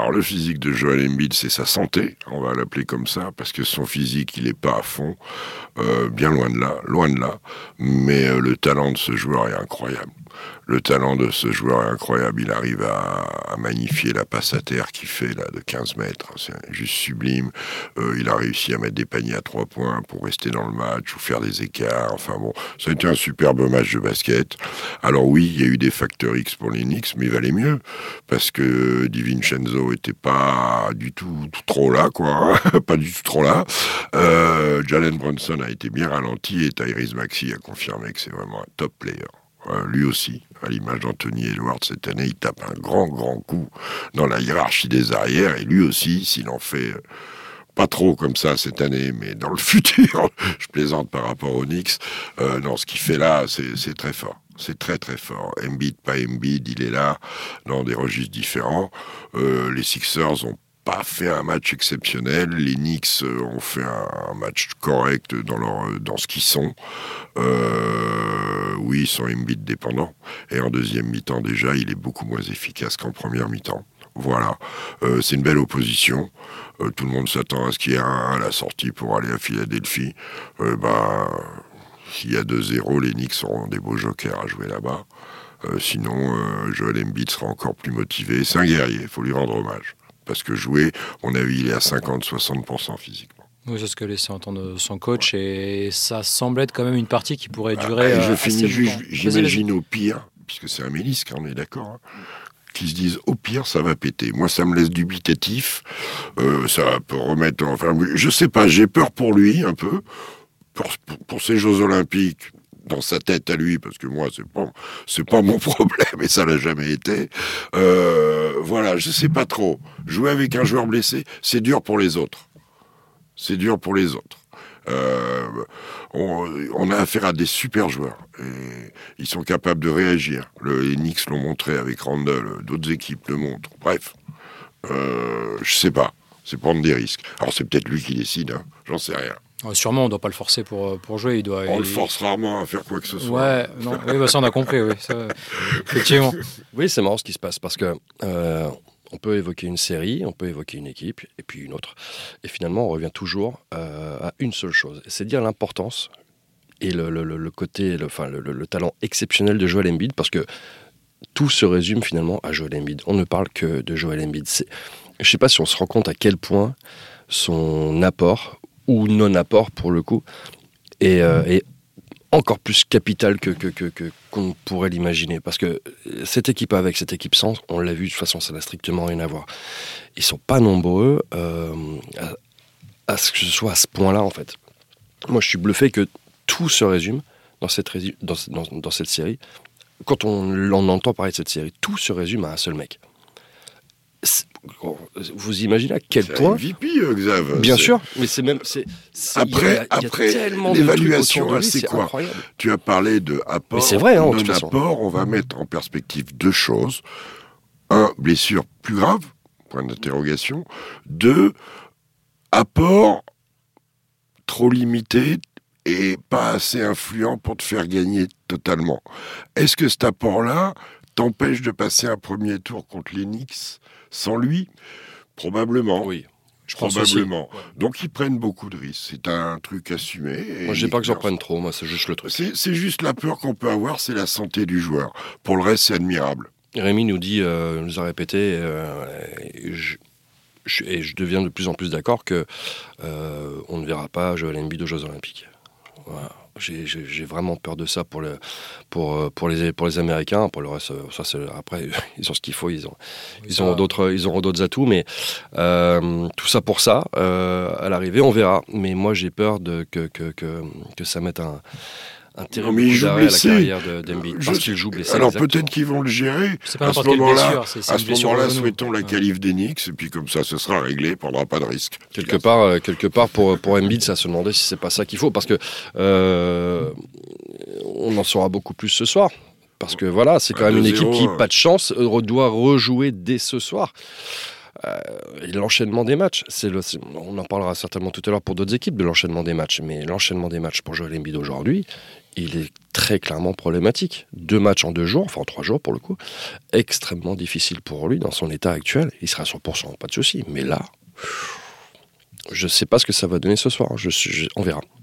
Alors le physique de Joel Embiid, c'est sa santé, on va l'appeler comme ça, parce que son physique, il est pas à fond, bien loin de là, mais le talent de ce joueur est incroyable. Le talent de ce joueur est incroyable, il arrive à magnifier la passe à terre qu'il fait là de 15 mètres, c'est juste sublime. Il a réussi à mettre des paniers à 3 points pour rester dans le match ou faire des écarts, enfin bon, ça a été un superbe match de basket. Alors oui, il y a eu des facteurs X pour les Knicks, mais il valait mieux, parce que DiVincenzo était pas du tout trop là, quoi, pas du tout trop là. Jalen Brunson a été bien ralenti et Tyrese Maxey a confirmé que c'est vraiment un top player. Lui aussi, à l'image d'Anthony Edwards cette année, il tape un grand coup dans la hiérarchie des arrières, et lui aussi, s'il en fait pas trop comme ça cette année, mais dans le futur, je plaisante par rapport aux Knicks, non, ce qu'il fait là, c'est très fort. C'est très très fort. Embiid, pas Embiid, il est là dans des registres différents. Les Sixers ont pas fait un match exceptionnel. Les Knicks ont fait un match correct dans ce qu'ils sont. Oui, ils sont Embiid dépendants. Et en deuxième mi-temps, déjà, il est beaucoup moins efficace qu'en première mi-temps. Voilà. C'est une belle opposition. Tout le monde s'attend à ce qu'il y ait un à la sortie pour aller à Philadelphie. S'il y a 2-0, les Knicks auront des beaux jokers à jouer là-bas. Sinon, Joel Embiid sera encore plus motivé. C'est un guerrier, il faut lui rendre hommage. Parce que jouer, à mon avis, il est à 50-60% physiquement. Oui, c'est ce que laissait entendre son coach, et ça semble être quand même une partie qui pourrait durer. Je finis juste, j'imagine au pire, puisque c'est un ménisque, on est d'accord, qui se disent au pire ça va péter. Moi ça me laisse dubitatif, ça peut remettre, enfin je sais pas, j'ai peur pour lui un peu, pour ces Jeux Olympiques, dans sa tête à lui, parce que moi c'est pas mon problème et ça l'a jamais été. Voilà, je sais pas trop. Jouer avec un joueur blessé, c'est dur pour les autres. C'est dur pour les autres. On a affaire à des super joueurs et ils sont capables de réagir. Les Knicks l'ont montré avec Randle, d'autres équipes le montrent. Bref, je sais pas. C'est prendre des risques. Alors c'est peut-être lui qui décide, hein. J'en sais rien. Sûrement, on ne doit pas le forcer pour jouer. On le force rarement à faire quoi que ce soit. Ouais, non, oui, ça on a compris, oui. Ça, effectivement. Oui, c'est marrant ce qui se passe parce que on peut évoquer une série, on peut évoquer une équipe et puis une autre. Et finalement, on revient toujours à une seule chose. C'est dire l'importance et le côté, le talent exceptionnel de Joel Embiid, parce que tout se résume finalement à Joel Embiid. On ne parle que de Joel Embiid. Je ne sais pas si on se rend compte à quel point son apport, ou non-apport pour le coup, est encore plus capital qu'on pourrait l'imaginer. Parce que cette équipe avec cette équipe sans, on l'a vu, de toute façon, ça n'a strictement rien à voir. Ils ne sont pas nombreux à ce que ce soit à ce point-là, en fait. Moi, je suis bluffé que tout se résume dans cette série. Quand on entend parler de cette série, tout se résume à un seul mec. Vous imaginez à quel point MVP, Xav. Bien sûr, mais c'est même après l'évaluation, c'est quoi? Incroyable. Tu as parlé de apport, mais c'est vrai, hein, non-apport. On va mettre en perspective deux choses. 1, blessure plus grave, point d'interrogation. 2, apport trop limité et pas assez influent pour te faire gagner totalement. Est-ce que cet apport-là t'empêche de passer un premier tour contre les Knicks sans lui? Probablement. Oui, je pense probablement. Aussi. Donc ils prennent beaucoup de risques. C'est un truc assumé. Moi, je n'ai pas que j'en prenne trop. Moi, c'est juste le truc. C'est juste la peur qu'on peut avoir, c'est la santé du joueur. Pour le reste, c'est admirable. Rémi nous a répété, et je deviens de plus en plus d'accord que on ne verra pas Joel Embiid aux Jeux Olympiques. Voilà. J'ai vraiment peur de ça pour les Américains. Pour le reste, ça après ils ont ce qu'il faut, ils auront d'autres atouts, mais tout ça pour ça, à l'arrivée on verra. Mais moi j'ai peur que ça mette un terrible coup d'arrêt à la carrière d'Embiid parce qu'il joue blessé. Alors peut-être qu'ils vont le gérer. C'est pas n'importe quelle blessure. À ce moment-là, souhaitons la qualif des Knicks et puis comme ça, ce sera réglé, il ne prendra pas de risque. Quelque part pour Embiid, ça se demander si c'est pas ça qu'il faut, parce que on en saura beaucoup plus ce soir. Parce que voilà, c'est quand même une équipe qui, pas de chance, doit rejouer dès ce soir. Et l'enchaînement des matchs, on en parlera certainement tout à l'heure pour d'autres équipes de l'enchaînement des matchs, mais l'enchaînement des matchs pour Joel Embiid aujourd'hui, il est très clairement problématique. 2 matchs en 2 jours, enfin 3 jours pour le coup, extrêmement difficile pour lui dans son état actuel. Il sera à 100%, pas de souci. Mais là, je ne sais pas ce que ça va donner ce soir. On verra.